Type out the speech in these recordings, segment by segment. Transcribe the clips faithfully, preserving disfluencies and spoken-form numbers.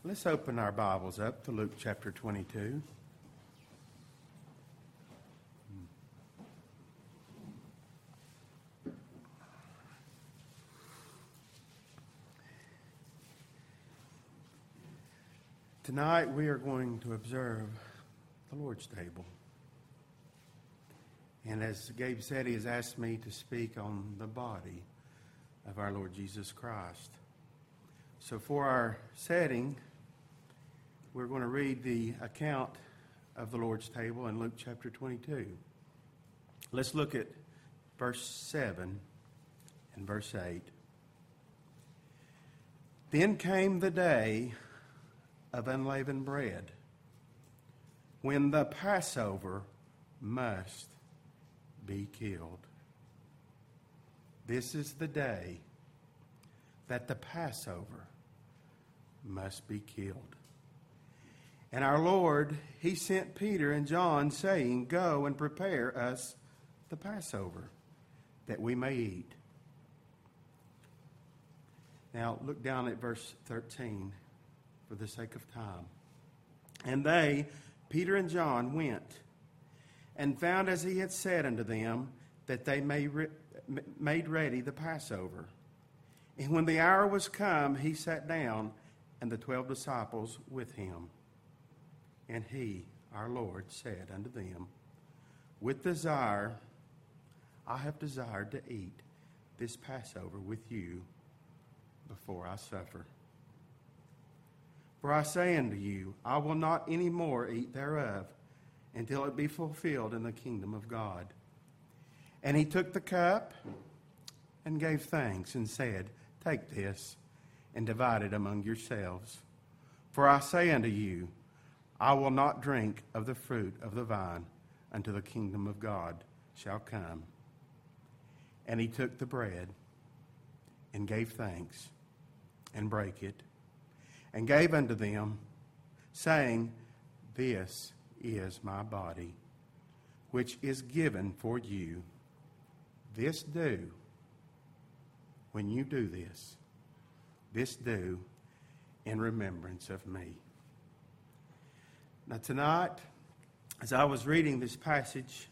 Let's open our Bibles up to Luke chapter twenty-two. Tonight we are going to observe the Lord's table. And as Gabe said, he has asked me to speak on the body of our Lord Jesus Christ. So for our setting, we're going to read the account of the Lord's table in Luke chapter twenty-two. Let's look at verse seven and verse eight. Then came the day of unleavened bread, when the Passover must be killed. This is the day that the Passover must be killed. And our Lord, he sent Peter and John, saying, Go and prepare us the Passover, that we may eat. Now look down at verse thirteen for the sake of time. And they, Peter and John, went and found as he had said unto them, that they made ready the Passover. And when the hour was come, he sat down, and the twelve disciples with him. And he, our Lord, said unto them, With desire I have desired to eat this Passover with you before I suffer. For I say unto you, I will not any more eat thereof, until it be fulfilled in the kingdom of God. And he took the cup and gave thanks and said, Take this and divide it among yourselves. For I say unto you, I will not drink of the fruit of the vine until the kingdom of God shall come. And he took the bread and gave thanks and brake it and gave unto them, saying, This is my body, which is given for you. This do, when you do this, this do in remembrance of me. Now tonight, as I was reading this passage,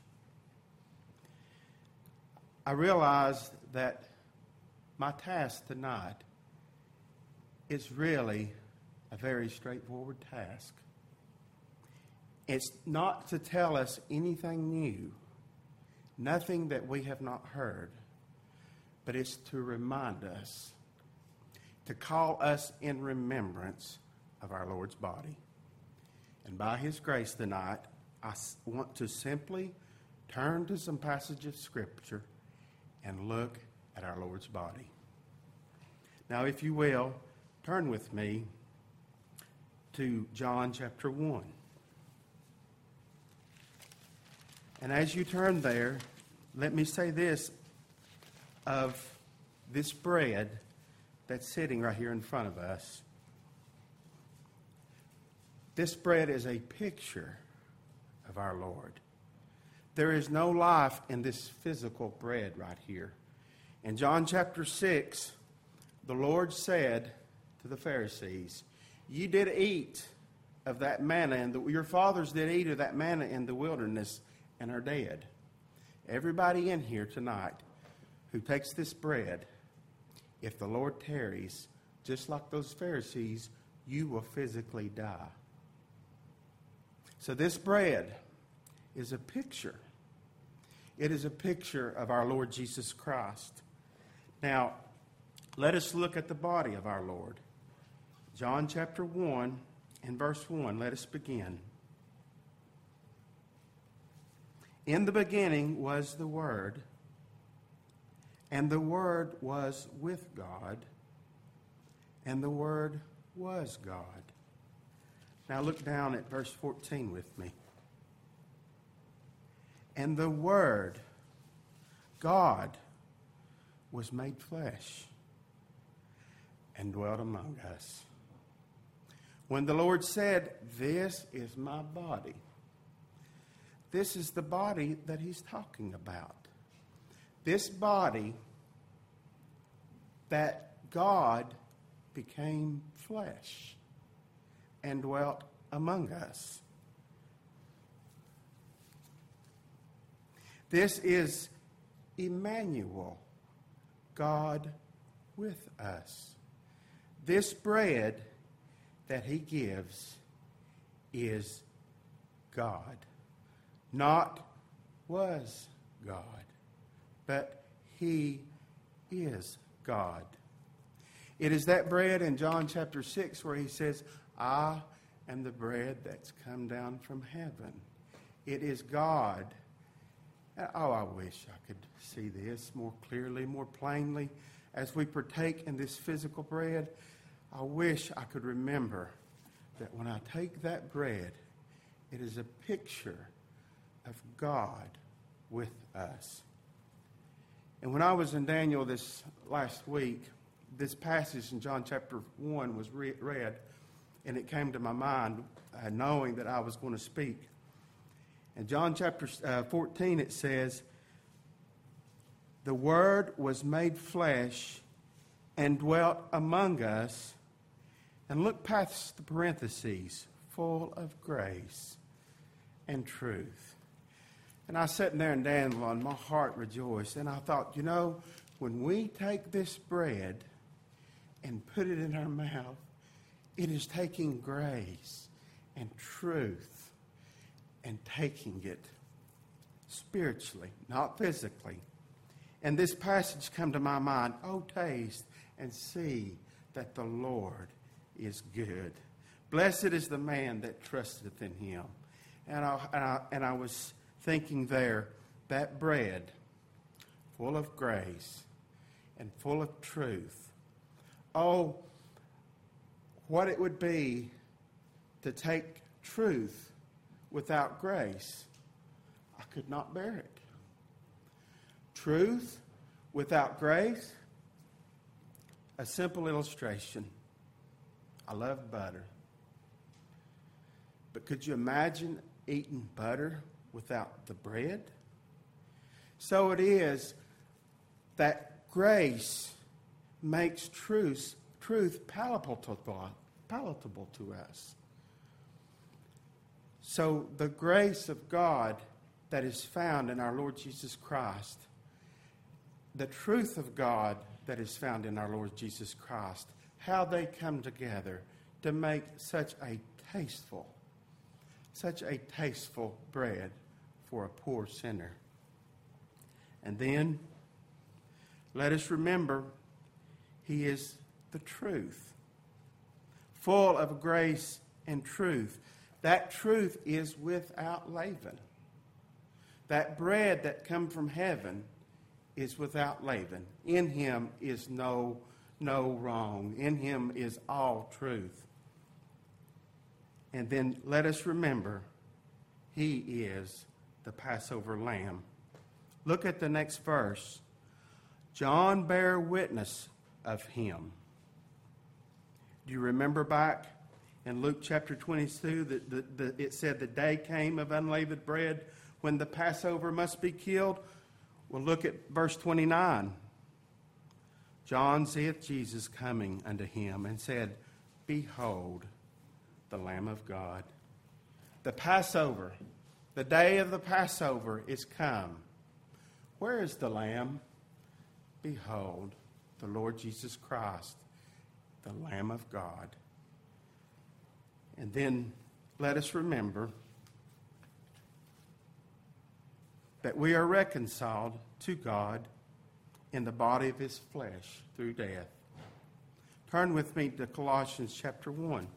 I realized that my task tonight is really a very straightforward task. It's not to tell us anything new, nothing that we have not heard, but it's to remind us, to call us in remembrance of our Lord's body. And by his grace tonight, I want to simply turn to some passage of Scripture and look at our Lord's body. Now, if you will, turn with me to John chapter one. And as you turn there, let me say this of this bread that's sitting right here in front of us. This bread is a picture of our Lord. There is no life in this physical bread right here. In John chapter six, the Lord said to the Pharisees, Ye did eat of that manna, and the, your fathers did eat of that manna in the wilderness and are dead. Everybody in here tonight who takes this bread, if the Lord tarries, just like those Pharisees, you will physically die. So this bread is a picture. It is a picture of our Lord Jesus Christ. Now, let us look at the body of our Lord. John chapter one and verse one, let us begin. In the beginning was the Word, and the Word was with God, and the Word was God. Now look down at verse fourteen with me. And the Word, God, was made flesh and dwelt among us. When the Lord said, This is my body, this is the body that he's talking about. This body that God became flesh. and dwelt among us. This is Emmanuel, God with us. This bread that he gives is God. Not was God, but he is God. It is that bread in John chapter six where he says, I am the bread that's come down from heaven. It is God. Oh, I wish I could see this more clearly, more plainly. As we partake in this physical bread, I wish I could remember that when I take that bread, it is a picture of God with us. And when I was in Daniel this last week, this passage in John chapter one was re- read, and it came to my mind uh, knowing that I was going to speak. In John chapter uh, fourteen, it says, the Word was made flesh and dwelt among us. And look past the parentheses, full of grace and truth. And I sat there in Daniel and my heart rejoiced. And I thought, you know, when we take this bread and put it in our mouth, it is taking grace and truth and taking it spiritually, not physically. And this passage come to my mind, oh, taste and see that the Lord is good. Blessed is the man that trusteth in him. And I, and I, and I was thinking there, that bread full of grace and full of truth. Oh, what it would be to take truth without grace. I could not bear it. Truth without grace. A simple illustration. I love butter. But could you imagine eating butter without the bread? So it is that grace makes truth, truth palatable to, palatable to us. So the grace of God that is found in our Lord Jesus Christ, the truth of God that is found in our Lord Jesus Christ, how they come together to make such a tasteful, such a tasteful bread for a poor sinner. And then, let us remember, he is the truth, full of grace and truth. That truth is without leaven. That bread that comes from heaven is without leaven. In him is no, no wrong. In him is all truth. And then let us remember, he is the Passover lamb. Look at the next verse. John bare witness of him. Do you remember back in Luke chapter twenty-two that the, the, it said the day came of unleavened bread when the Passover must be killed? Well, look at verse twenty-nine. John seeth Jesus coming unto him and said, behold, the Lamb of God. The Passover, the day of the Passover is come. Where is the Lamb? Behold, the Lord Jesus Christ, the Lamb of God. And then let us remember that we are reconciled to God in the body of his flesh through death. Turn with me to Colossians chapter one.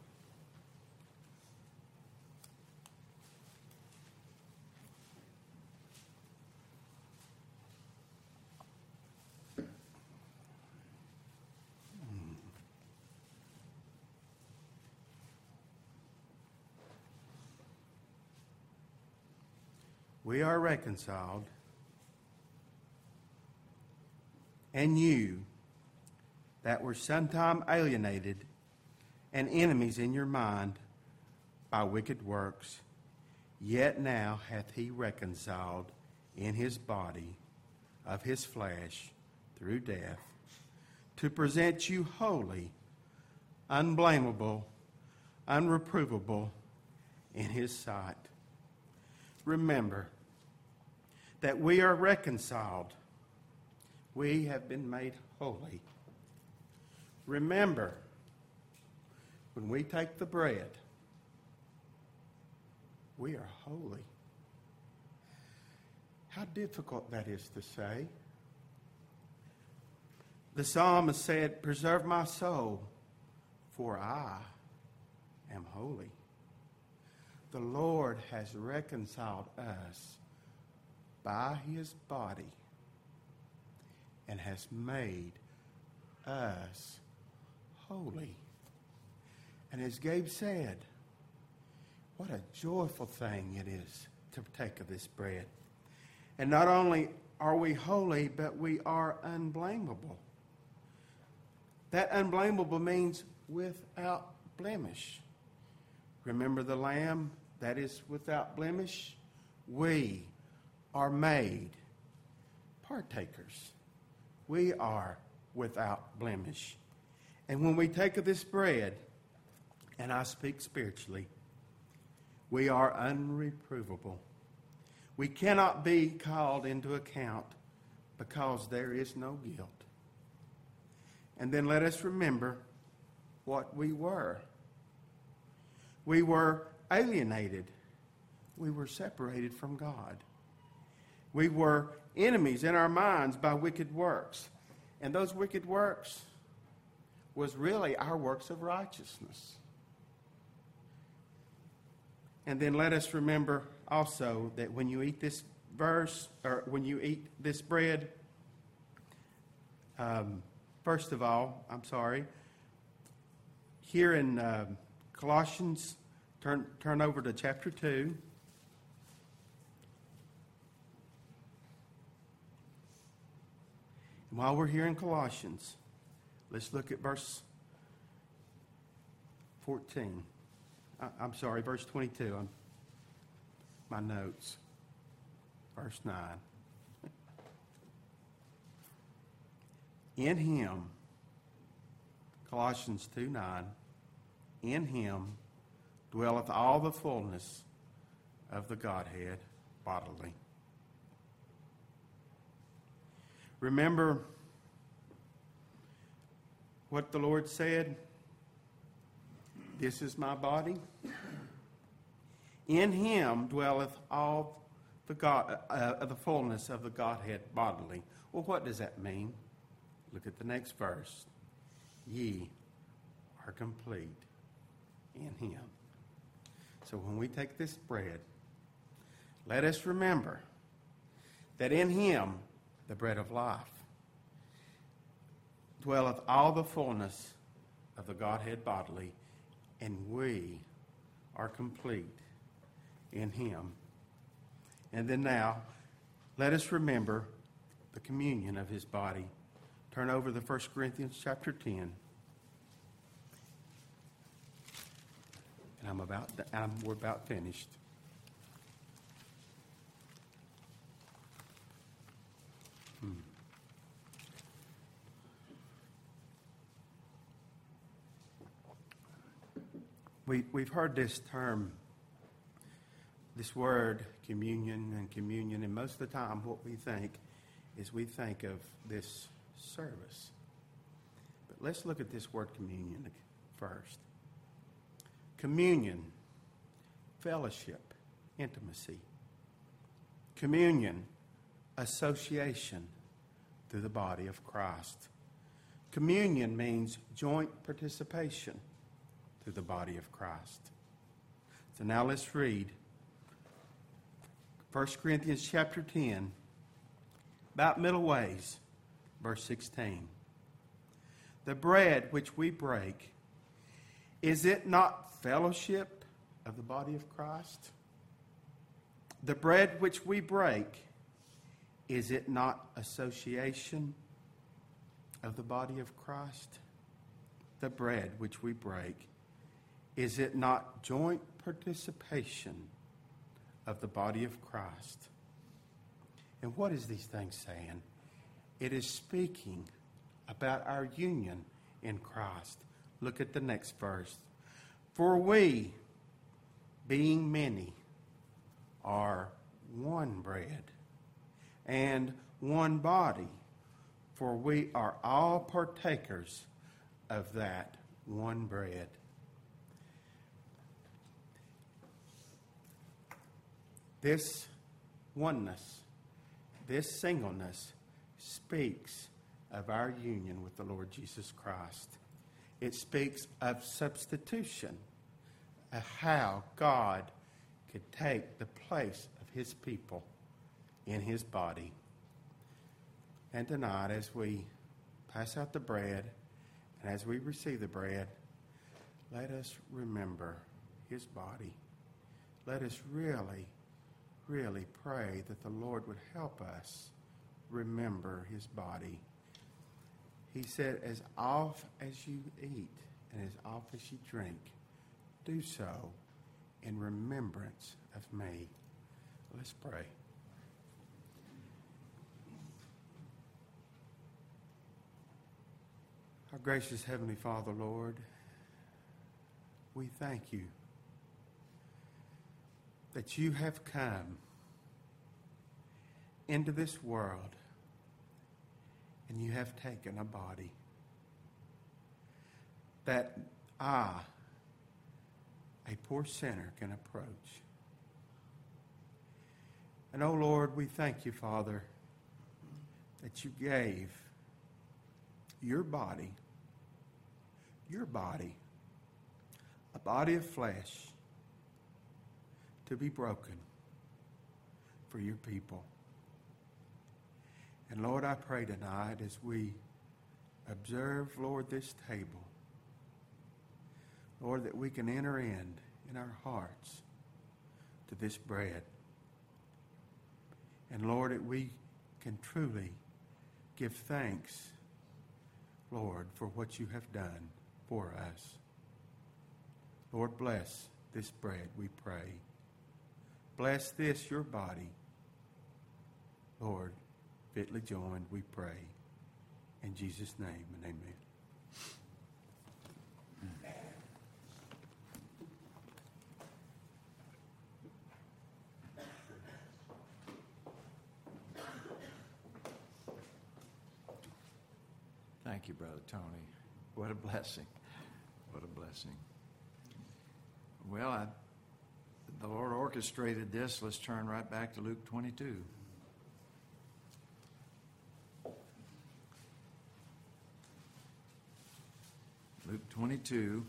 We are reconciled, and you that were sometime alienated and enemies in your mind by wicked works, yet now hath he reconciled in his body of his flesh through death, to present you holy, unblameable, unreprovable in his sight. Remember that we are reconciled. We have been made holy. Remember, when we take the bread, we are holy. How difficult that is to say. The psalmist said, "Preserve my soul, for I am holy." The Lord has reconciled us by his body and has made us holy. And as Gabe said, what a joyful thing it is to partake of this bread. And not only are we holy, but we are unblameable. That unblameable means without blemish. Remember the lamb that is without blemish? We are made partakers. We are without blemish. And when we take of this bread, and I speak spiritually, we are unreprovable. We cannot be called into account because there is no guilt. And then let us remember what we were. We were alienated. We were separated from God. We were enemies in our minds by wicked works. And those wicked works was really our works of righteousness. And then let us remember also that when you eat this verse, or when you eat this bread, um, first of all, I'm sorry, here in uh, Colossians, turn, turn over to chapter two. And while we're here in Colossians, let's look at verse fourteen. I, I'm sorry, verse twenty-two on my notes. Verse nine. In him, Colossians two nine, in him dwelleth all the fullness of the Godhead bodily. Remember what the Lord said? This is my body. In him dwelleth all the God, uh, the fullness of the Godhead bodily. Well, what does that mean? Look at the next verse. Ye are complete in him. So when we take this bread, let us remember that in him, the bread of life, dwelleth all the fullness of the Godhead bodily, and we are complete in him. And then now, let us remember the communion of his body. Turn over to First Corinthians chapter ten. And I'm about, I'm, we're about finished. Hmm. We, we've heard this term, this word, communion and communion, and most of the time what we think is we think of this service. But let's look at this word communion first. Communion, fellowship, intimacy. Communion, association through the body of Christ. Communion means joint participation through the body of Christ. So now let's read First Corinthians chapter ten, about middle ways, verse sixteen. The bread which we break, is it not fellowship of the body of Christ? The bread which we break, is it not association of the body of Christ? The bread which we break, is it not joint participation of the body of Christ? And what is these things saying? It is speaking about our union in Christ. Look at the next verse. For we, being many, are one bread and one body, for we are all partakers of that one bread. This oneness, this singleness, speaks of our union with the Lord Jesus Christ. It speaks of substitution, of how God could take the place of his people in his body. And tonight, as we pass out the bread and as we receive the bread, let us remember his body. Let us really, really pray that the Lord would help us remember his body. He said, as oft as you eat and as oft as you drink, do so in remembrance of me. Let's pray. Our gracious Heavenly Father, Lord, we thank you that you have come into this world and you have taken a body that I, a poor sinner, can approach. And, oh Lord, we thank you, Father, that you gave your body, your body, a body of flesh, to be broken for your people. And Lord, I pray tonight as we observe, Lord, this table, Lord, that we can enter in, in our hearts to this bread. And Lord, that we can truly give thanks, Lord, for what you have done for us. Lord, bless this bread, we pray. Bless this, your body. Lord, fitly joined, we pray. In Jesus' name and amen. Thank you, Brother Tony. What a blessing. What a blessing. Well, I, the Lord orchestrated this. Let's turn right back to Luke twenty-two. Luke twenty-two.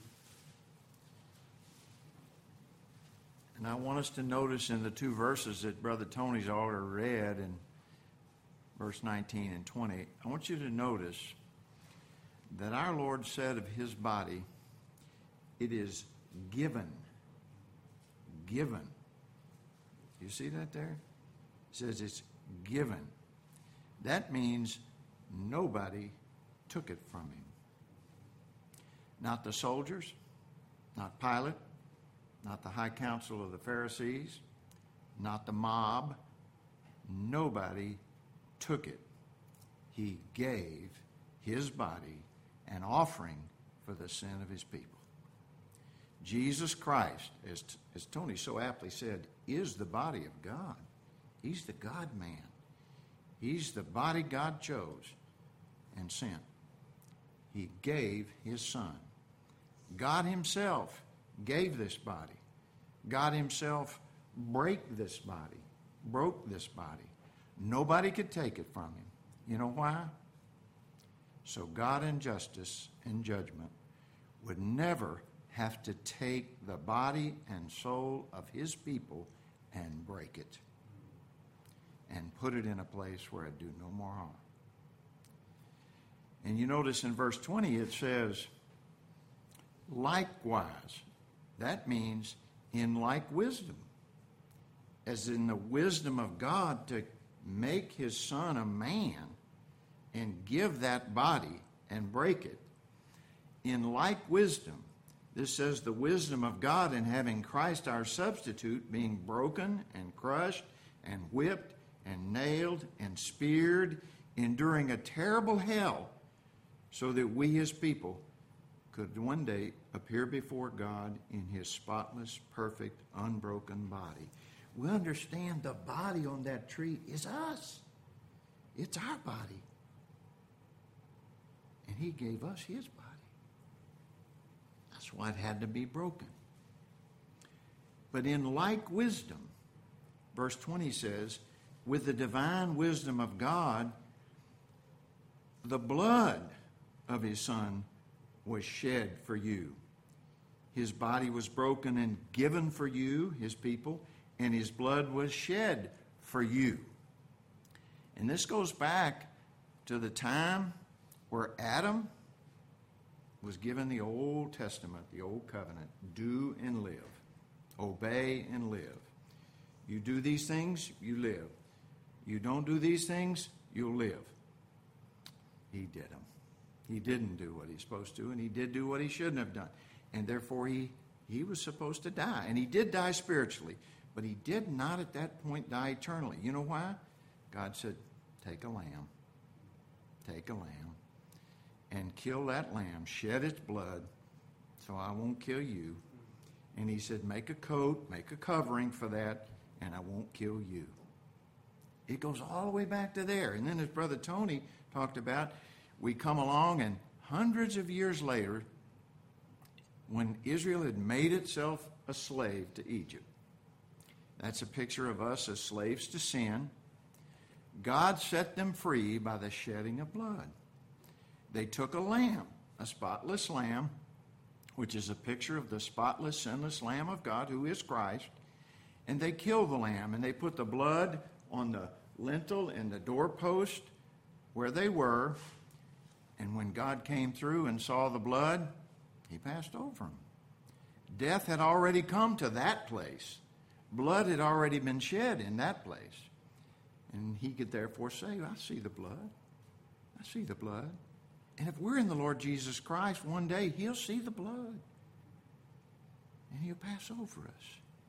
And I want us to notice in the two verses that Brother Tony's already read in verse nineteen and twenty, I want you to notice that our Lord said of his body, it is given. Given. You see that there? It says it's given. That means nobody took it from him. Not the soldiers, not Pilate, not the high council of the Pharisees, not the mob. Nobody took it. He gave his body an offering for the sin of his people. Jesus Christ, as, as Tony so aptly said, is the body of God. He's the God-man. He's the body God chose and sent. He gave his Son. God himself gave this body. God himself break this body, broke this body. Nobody could take it from him. You know why? So God in justice and judgment would never have to take the body and soul of his people and break it and put it in a place where it do no more harm. And you notice in verse twenty it says, likewise. That means in like wisdom. As in the wisdom of God to make his Son a man and give that body and break it. In like wisdom, this says the wisdom of God in having Christ our substitute being broken and crushed and whipped and nailed and speared, enduring a terrible hell, so that we his people could one day appear before God in his spotless, perfect, unbroken body. We understand the body on that tree is us. It's our body. And he gave us his body. That's why it had to be broken. But in like wisdom, verse twenty says, with the divine wisdom of God, the blood of his Son was shed for you. His body was broken and given for you, his people, and his blood was shed for you. And this goes back to the time where Adam was given the Old Testament, the Old Covenant. Do and live. Obey and live. You do these things, you live. You don't do these things, you'll live. He did them. He didn't do what he's supposed to, and he did do what he shouldn't have done. And therefore, he, he was supposed to die. And he did die spiritually, but he did not at that point die eternally. You know why? God said, take a lamb. Take a lamb. And kill that lamb. Shed its blood so I won't kill you. And he said, make a coat, make a covering for that, and I won't kill you. It goes all the way back to there. And then as Brother Tony talked about, we come along and hundreds of years later, when Israel had made itself a slave to Egypt, that's a picture of us as slaves to sin, God set them free by the shedding of blood. They took a lamb, a spotless lamb, which is a picture of the spotless, sinless Lamb of God, who is Christ, and they killed the lamb, and they put the blood on the lintel and the doorpost where they were, and when God came through and saw the blood, he passed over them. Death had already come to that place. Blood had already been shed in that place. And he could therefore say, I see the blood. I see the blood. And if we're in the Lord Jesus Christ, one day he'll see the blood. And he'll pass over us.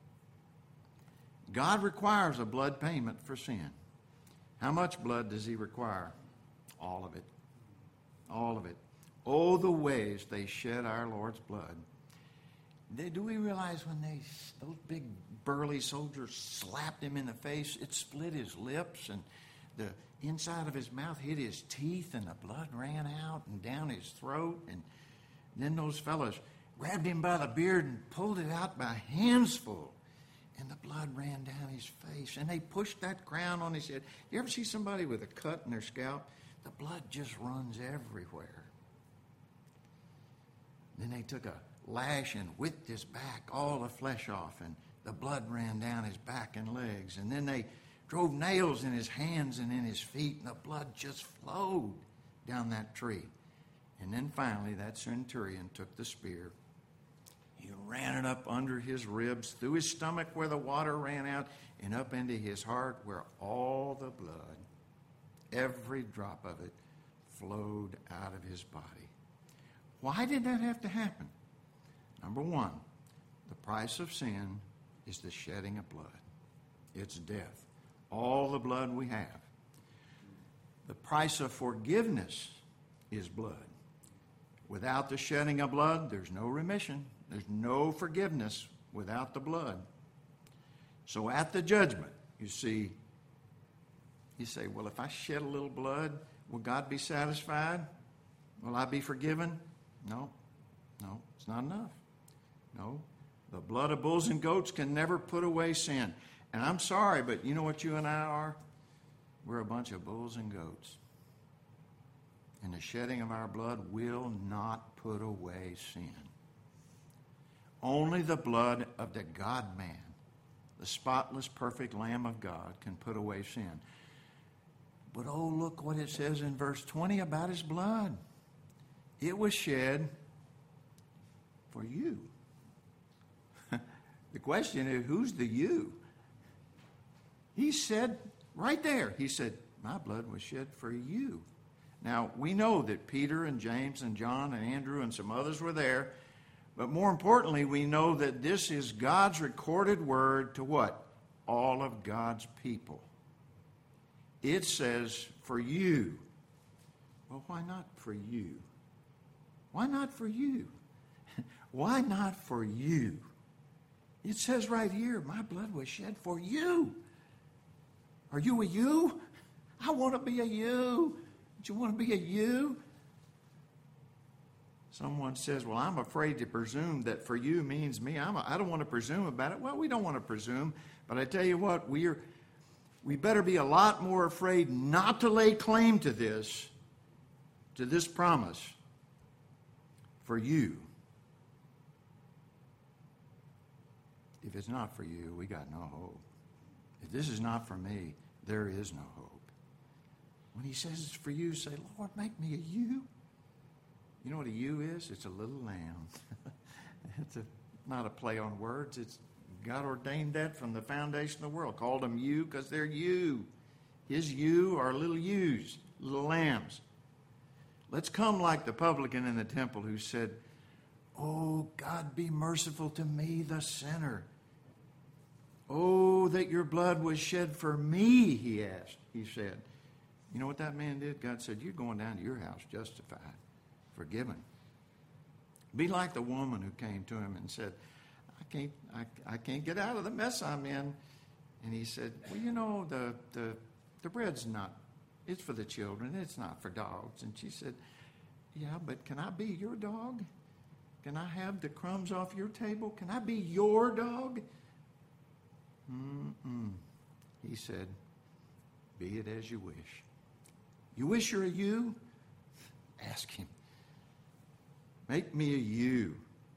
God requires a blood payment for sin. How much blood does he require? All of it. All of it. Oh, the ways they shed our Lord's blood. They, do we realize when they, those big burly soldiers slapped him in the face, it split his lips and the inside of his mouth hit his teeth and the blood ran out and down his throat. And then those fellows grabbed him by the beard and pulled it out by handsful. And the blood ran down his face. And they pushed that crown on his head. You ever see somebody with a cut in their scalp? The blood just runs everywhere. Then they took a lash and whipped his back, all the flesh off, and the blood ran down his back and legs. And then they drove nails in his hands and in his feet, and the blood just flowed down that tree. And then finally, that centurion took the spear. He ran it up under his ribs, through his stomach where the water ran out, and up into his heart where all the blood, every drop of it, flowed out of his body. Why did that have to happen? Number one, the price of sin is the shedding of blood. It's death. All the blood we have. The price of forgiveness is blood. Without the shedding of blood, there's no remission. There's no forgiveness without the blood. So at the judgment, you see, you say, well, if I shed a little blood, will God be satisfied? Will I be forgiven? No. No, it's not enough. No. The blood of bulls and goats can never put away sin. And I'm sorry, but you know what you and I are? We're a bunch of bulls and goats. And the shedding of our blood will not put away sin. Only the blood of the God-man, the spotless, perfect Lamb of God, can put away sin. But oh, look what it says in verse twenty about his blood. It was shed for you. The question is, who's the you? He said right there, he said, my blood was shed for you. Now, we know that Peter and James and John and Andrew and some others were there, but more importantly, we know that this is God's recorded word to what? All of God's people. It says, for you. Well, why not for you? Why not for you? Why not for you? It says right here, my blood was shed for you. Are you a you? I want to be a you. Do you want to be a you? Someone says, well, I'm afraid to presume that for you means me. I'm a, I don't want to presume about it. Well, we don't want to presume. But I tell you what, we're, we better be a lot more afraid not to lay claim to this, to this promise for you. If it's not for you, we got no hope. If this is not for me, there is no hope. When he says it's for you, say, Lord, make me a you. You know what a ewe is? It's a little lamb. It's a, not a play on words. It's God ordained that from the foundation of the world. Called them ewe because they're ewe. His ewe are little ewes, little lambs. Let's come like the publican in the temple who said, oh, God, be merciful to me, the sinner. Oh, that your blood was shed for me, he asked. He said. You know what that man did? God said, you're going down to your house justified, forgiven. Be like the woman who came to him and said, I can't, I, I can't get out of the mess I'm in. And he said, well, you know, the, the, the bread's not, it's for the children. It's not for dogs. And she said, yeah, but can I be your dog? Can I have the crumbs off your table? Can I be your dog? Mm-mm. He said, be it as you wish. You wish you're a you? Ask him. Make me a you.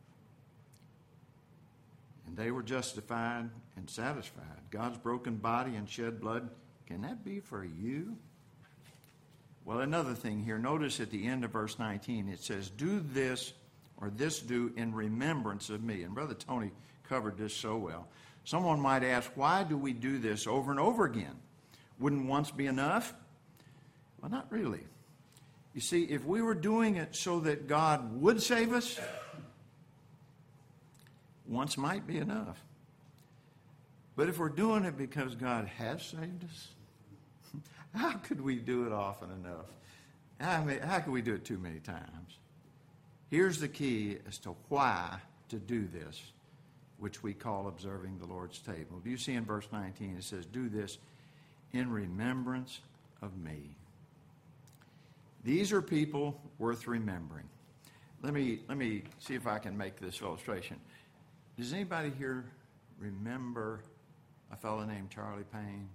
And they were justified and satisfied. God's broken body and shed blood, can that be for you? Well, another thing here, notice at the end of verse nineteen, it says, do this or this do in remembrance of me. And Brother Tony covered this so well. Someone might ask, why do we do this over and over again? Wouldn't once be enough? Well, not really. You see, if we were doing it so that God would save us, once might be enough. But if we're doing it because God has saved us, how could we do it often enough? How, may, how could we do it too many times? Here's the key as to why to do this, which we call observing the Lord's table. Do you see in verse nineteen, it says, do this in remembrance of me. These are people worth remembering. Let me, let me see if I can make this illustration. Does anybody here remember a fellow named Charlie Payne?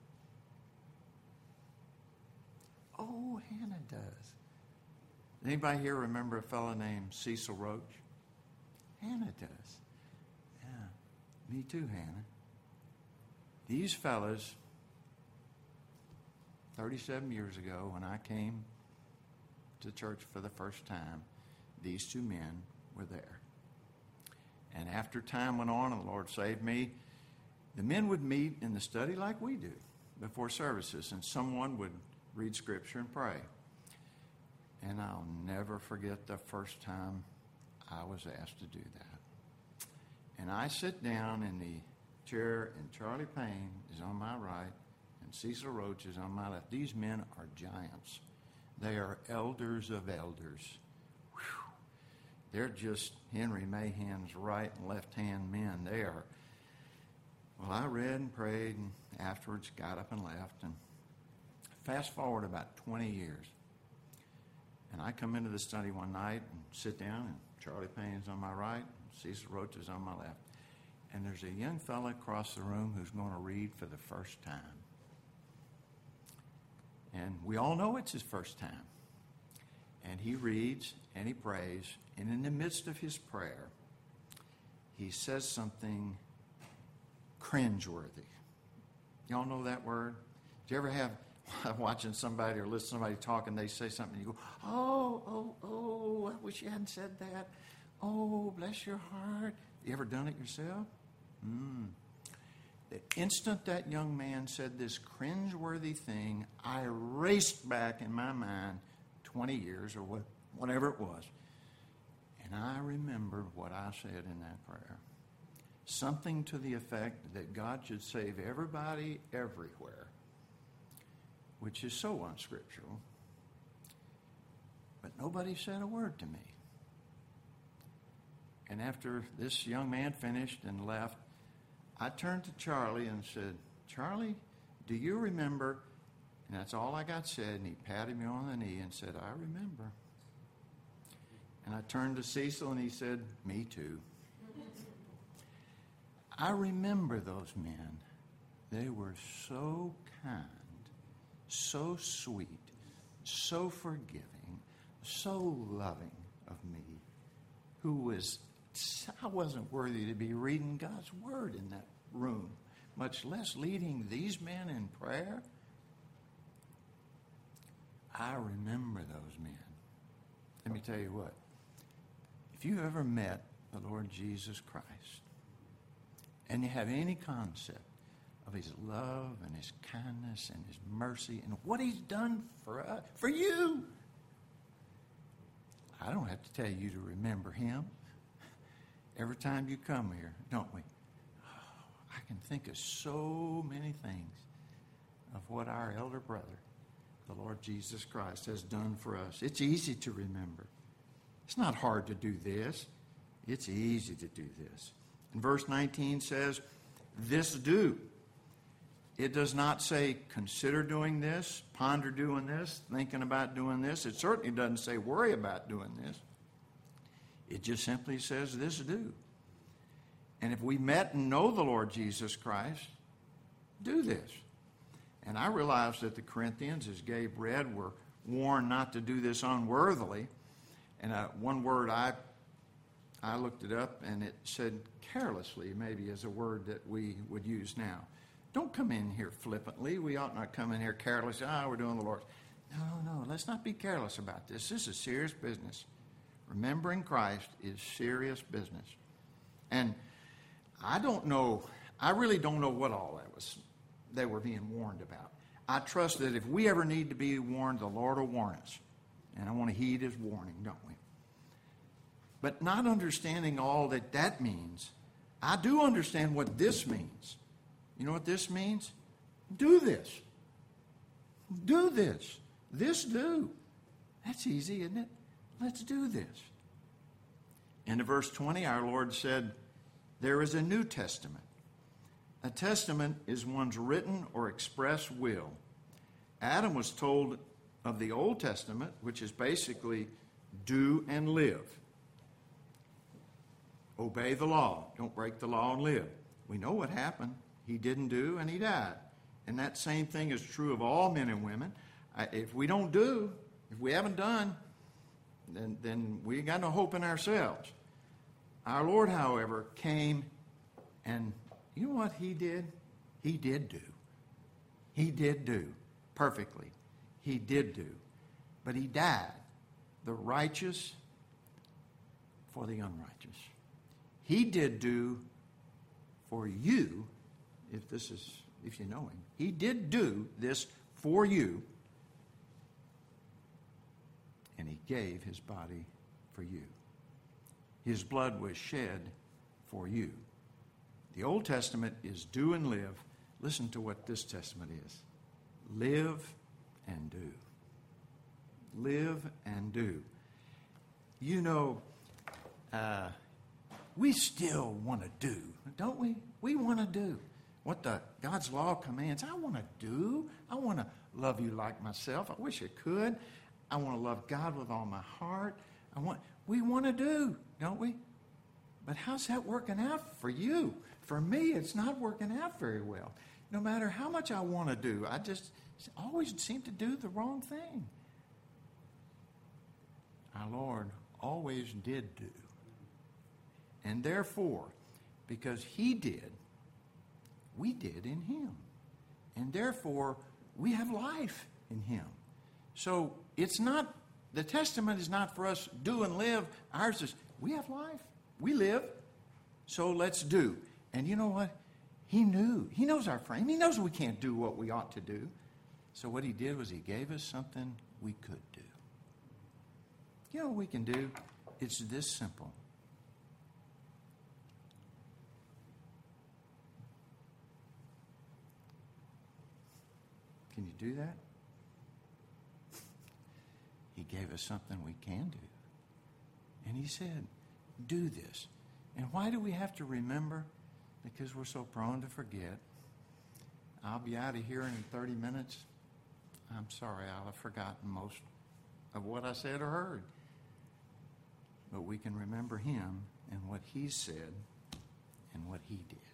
Oh, Hannah does. Anybody here remember a fellow named Cecil Roach? Hannah does. Yeah, me too, Hannah. These fellas, thirty-seven years ago when I came to church for the first time, these two men were there. And after time went on and the Lord saved me, the men would meet in the study like we do before services, and someone would read Scripture and pray. And I'll never forget the first time I was asked to do that. And I sit down in the chair, and Charlie Payne is on my right, and Cecil Roach is on my left. These men are giants. They are elders of elders. Whew. They're just Henry Mahan's right and left-hand men. They are. Well, I read and prayed, and afterwards got up and left. And fast forward about twenty years. And I come into the study one night and sit down, and Charlie Payne's on my right, and Cecil Roach is on my left. And there's a young fella across the room who's going to read for the first time. And we all know it's his first time. And he reads and he prays, and in the midst of his prayer, he says something cringeworthy. Y'all know that word? Do you ever have, watching somebody or listen to somebody talking, they say something, and you go, oh, oh, oh, I wish you hadn't said that. Oh, bless your heart. You ever done it yourself? Mm. The instant that young man said this cringeworthy thing, I raced back in my mind twenty years or what, whatever it was. And I remembered what I said in that prayer. Something to the effect that God should save everybody everywhere, which is so unscriptural. But nobody said a word to me. And after this young man finished and left, I turned to Charlie and said, Charlie, do you remember? And that's all I got said. And he patted me on the knee and said, I remember. And I turned to Cecil and he said, me too. I remember those men. They were so kind, so sweet, so forgiving, so loving of me, who was, I wasn't worthy to be reading God's word in that room, much less leading these men in prayer. I remember those men. Let me tell you what. If you ever met the Lord Jesus Christ and you have any concept of his love and his kindness and his mercy and what he's done for us, for you, I don't have to tell you to remember him. Every time you come here, don't we? Oh, I can think of so many things of what our elder brother, the Lord Jesus Christ, has done for us. It's easy to remember. It's not hard to do this. It's easy to do this. And verse nineteen says, this do. It does not say, consider doing this, ponder doing this, thinking about doing this. It certainly doesn't say, worry about doing this. It just simply says, this do. And if we met and know the Lord Jesus Christ, do this. And I realize that the Corinthians, as Gabe read, were warned not to do this unworthily. And uh, one word, I I looked it up, and it said carelessly, maybe is a word that we would use now. Don't come in here flippantly. We ought not come in here carelessly. Ah, oh, we're doing the Lord's. No, no, let's not be careless about this. This is serious business. Remembering Christ is serious business. And I don't know, I really don't know what all that was they were being warned about. I trust that if we ever need to be warned, the Lord will warn us. And I want to heed his warning, don't we? But not understanding all that that means, I do understand what this means. You know what this means? Do this. Do this. This do. That's easy, isn't it? Let's do this. In verse twenty, our Lord said, there is a New Testament. A testament is one's written or express will. Adam was told of the Old Testament, which is basically do and live. Obey the law. Don't break the law and live. We know what happened. He didn't do, and he died. And that same thing is true of all men and women. If we don't do, if we haven't done, then, then we got no hope in ourselves. Our Lord, however, came, and you know what he did? He did do. He did do perfectly. He did do. But he died, the righteous for the unrighteous. He did do for you, if this is, if you know him. He did do this for you, and he gave his body for you. His blood was shed for you. The Old Testament is do and live. Listen to what this Testament is. Live and do. Live and do. You know, uh, we still want to do, don't we? We want to do what the God's law commands. I want to do. I want to love you like myself. I wish I could. I want to love God with all my heart. I want. We want to do, don't we? But how's that working out for you? For me, it's not working out very well. No matter how much I want to do, I just always seem to do the wrong thing. Our Lord always did do. And therefore, because he did, we did in him. And therefore, we have life in him. So it's not, the testament is not for us do and live. Ours is, we have life. We live. So let's do. And you know what? He knew. He knows our frame. He knows we can't do what we ought to do. So what he did was he gave us something we could do. You know what we can do? It's this simple. Can you do that? He gave us something we can do. And he said, do this. And why do we have to remember? Because we're so prone to forget. I'll be out of here in thirty minutes. I'm sorry, I'll have forgotten most of what I said or heard. But we can remember him and what he said and what he did.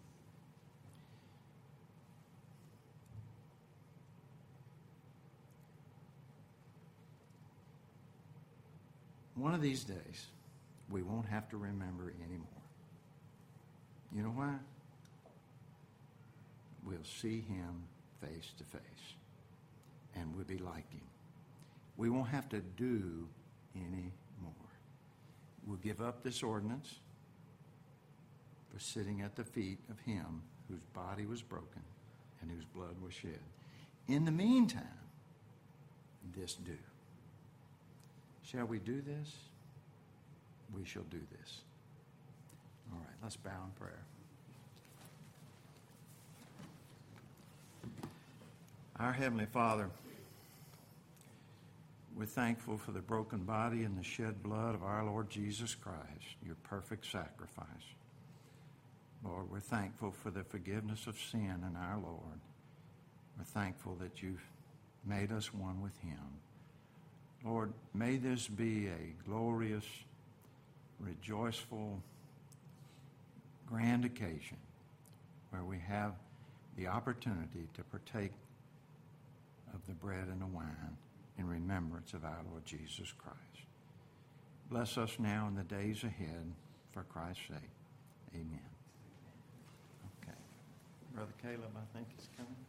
One of these days, we won't have to remember anymore. You know why? We'll see him face to face, and we'll be like him. We won't have to do any more. We'll give up this ordinance for sitting at the feet of him whose body was broken and whose blood was shed. In the meantime, this do. Shall we do this? We shall do this. All right, let's bow in prayer. Our Heavenly Father, we're thankful for the broken body and the shed blood of our Lord Jesus Christ, your perfect sacrifice. Lord, we're thankful for the forgiveness of sin in our Lord. We're thankful that you've made us one with him. Lord, may this be a glorious, rejoiceful, grand occasion where we have the opportunity to partake of the bread and the wine in remembrance of our Lord Jesus Christ. Bless us now in the days ahead for Christ's sake. Amen. Okay. Brother Caleb, I think, is coming.